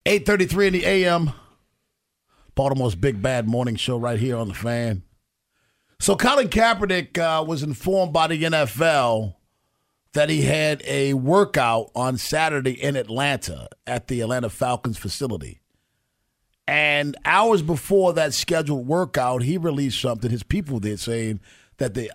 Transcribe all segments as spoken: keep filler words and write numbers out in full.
eight thirty-three in the A M. Baltimore's Big Bad Morning Show right here on The Fan. So Colin Kaepernick uh, was informed by the N F L that he had a workout on Saturday in Atlanta at the Atlanta Falcons facility. And hours before that scheduled workout, he released something, his people did, saying that the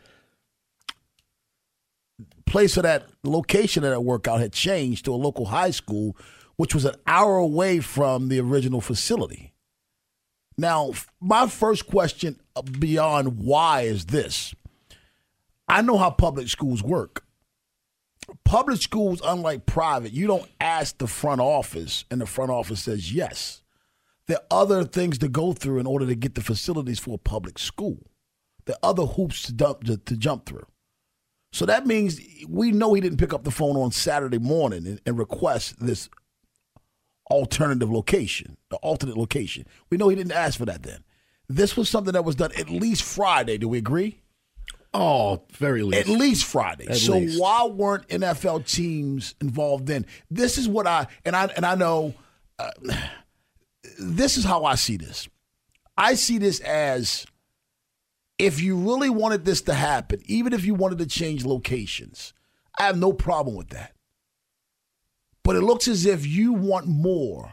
place of that location of that workout had changed to a local high school, which was an hour away from the original facility. Now, my first question beyond why is this. I know how public schools work. Public schools, unlike private, you don't ask the front office, and the front office says yes. There are other things to go through in order to get the facilities for a public school. There are other hoops to, dump, to, to jump through. So that means we know he didn't pick up the phone on Saturday morning and, and request this alternative location, the alternate location. We know he didn't ask for that then. This was something that was done at least Friday. Do we agree? Oh, very least. At least Friday. At so least. why weren't N F L teams involved then? This is what I, and I, and I know, uh, this is how I see this. I see this as if you really wanted this to happen, even if you wanted to change locations, I have no problem with that. But it looks as if you want more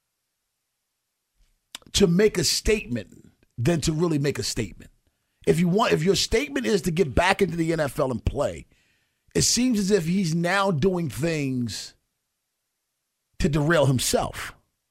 to make a statement than to really make a statement. If you want, if your statement is to get back into the N F L and play, it seems as if he's now doing things to derail himself.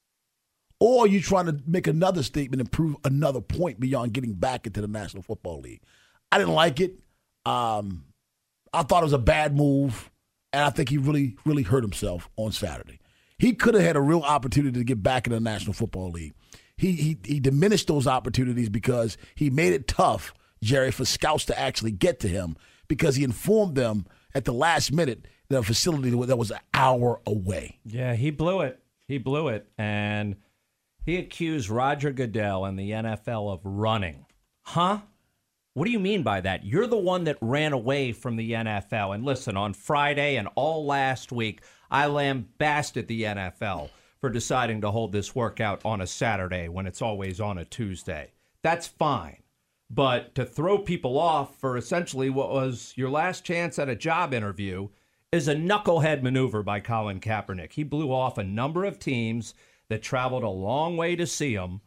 Or you're trying to make another statement and prove another point beyond getting back into the National Football League. I didn't like it. Um, I thought it was a bad move. And I think he really, really hurt himself on Saturday. He could have had a real opportunity to get back in the National Football League. He, he he diminished those opportunities because he made it tough, Jerry, for scouts to actually get to him because he informed them at the last minute that a facility that was an hour away. Yeah, he blew it. He blew it. And he accused Roger Goodell and the N F L of running. Huh? What do you mean by that? You're the one that ran away from the N F L. And listen, on Friday and all last week, I lambasted the N F L for deciding to hold this workout on a Saturday when it's always on a Tuesday. That's fine. But to throw people off for essentially what was your last chance at a job interview is a knucklehead maneuver by Colin Kaepernick. He blew off a number of teams that traveled a long way to see him.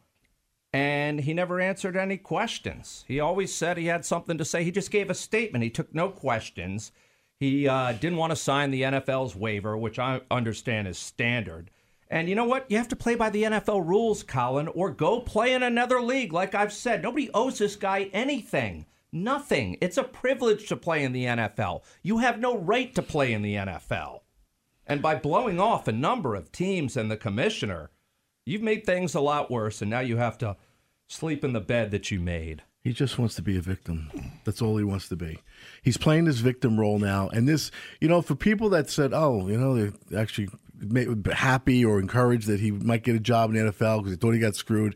And he never answered any questions. He always said he had something to say. He just gave a statement. He took no questions. He uh, didn't want to sign the N F L's waiver, which I understand is standard. And you know what? You have to play by the N F L rules, Colin, or go play in another league. Like I've said, nobody owes this guy anything. Nothing. It's a privilege to play in the N F L. You have no right to play in the N F L. And by blowing off a number of teams and the commissioner, you've made things a lot worse, and now you have to sleep in the bed that you made. He just wants to be a victim. That's all he wants to be. He's playing this victim role now. And this, you know, for people that said, oh, you know, they're actually happy or encouraged that he might get a job in the N F L because they thought he got screwed,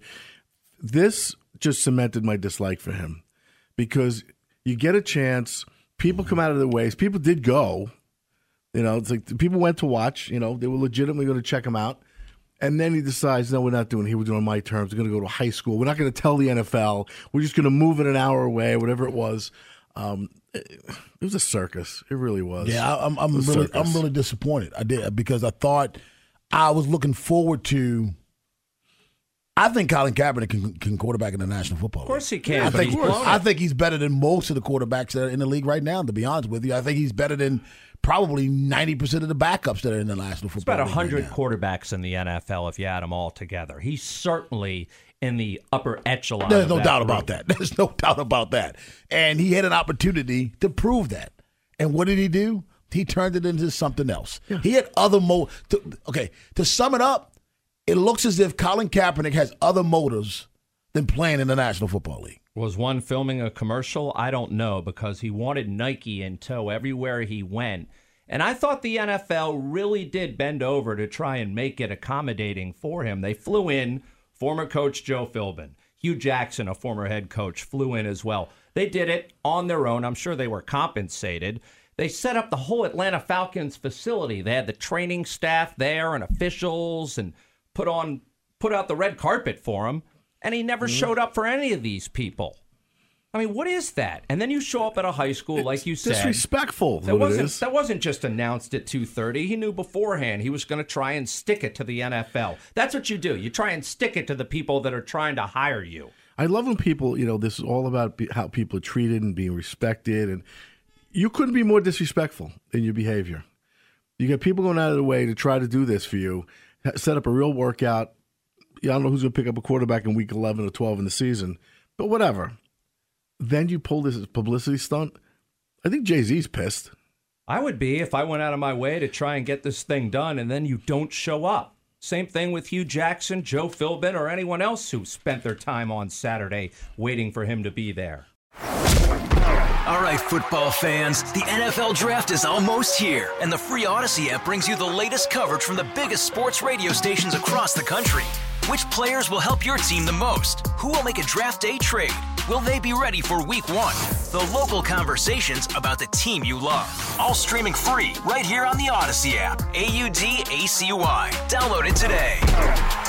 this just cemented my dislike for him. Because you get a chance, people come out of their ways. People did go. You know, it's like people went to watch. You know, they were legitimately going to check him out. And then he decides, no, we're not doing it here. We're doing it on my terms. We're going to go to high school. We're not going to tell the N F L. We're just going to move it an hour away, whatever it was. Um, it, it was a circus. It really was. Yeah, I'm, I'm really, I'm really disappointed. I did because I thought I was looking forward to. I think Colin Kaepernick can, can quarterback in the National Football League. Of course he can. I but think he's blown I it. think he's better than most of the quarterbacks that are in the league right now. To be honest with you, I think he's better than probably ninety percent of the backups that are in the National It's Football about League. one hundred right now. quarterbacks in the N F L if you add them all together. He's certainly in the upper echelon. There's of no that doubt group. about that. There's no doubt about that. And he had an opportunity to prove that. And what did he do? He turned it into something else. Yeah. He had other mo. To, okay, to sum it up, it looks as if Colin Kaepernick has other motives than playing in the National Football League. Was one filming a commercial? I don't know, because he wanted Nike in tow everywhere he went. And I thought the N F L really did bend over to try and make it accommodating for him. They flew in former coach Joe Philbin. Hugh Jackson, a former head coach, flew in as well. They did it on their own. I'm sure they were compensated. They set up the whole Atlanta Falcons facility. They had the training staff there and officials and put on put out the red carpet for him, and he never mm-hmm. showed up for any of these people. I mean, what is that? And then you show up at a high school, it's like you said. Disrespectful. That what wasn't it is. that wasn't just announced at two thirty. He knew beforehand he was going to try and stick it to the N F L. That's what you do. You try and stick it to the people that are trying to hire you. I love when people, you know, this is all about be, how people are treated and being respected. And you couldn't be more disrespectful in your behavior. You got people going out of the way to try to do this for you, set up a real workout. Yeah, I don't know who's going to pick up a quarterback in week eleven or twelve in the season, but whatever. Then you pull this publicity stunt. I think Jay-Z's pissed. I would be if I went out of my way to try and get this thing done, and then you don't show up. Same thing with Hugh Jackson, Joe Philbin, or anyone else who spent their time on Saturday waiting for him to be there. All right, football fans, the N F L Draft is almost here, and the free Odyssey app brings you the latest coverage from the biggest sports radio stations across the country. Which players will help your team the most? Who will make a draft day trade? Will they be ready for week one? The local conversations about the team you love. All streaming free right here on the Odyssey app. A U D A C Y. Download it today.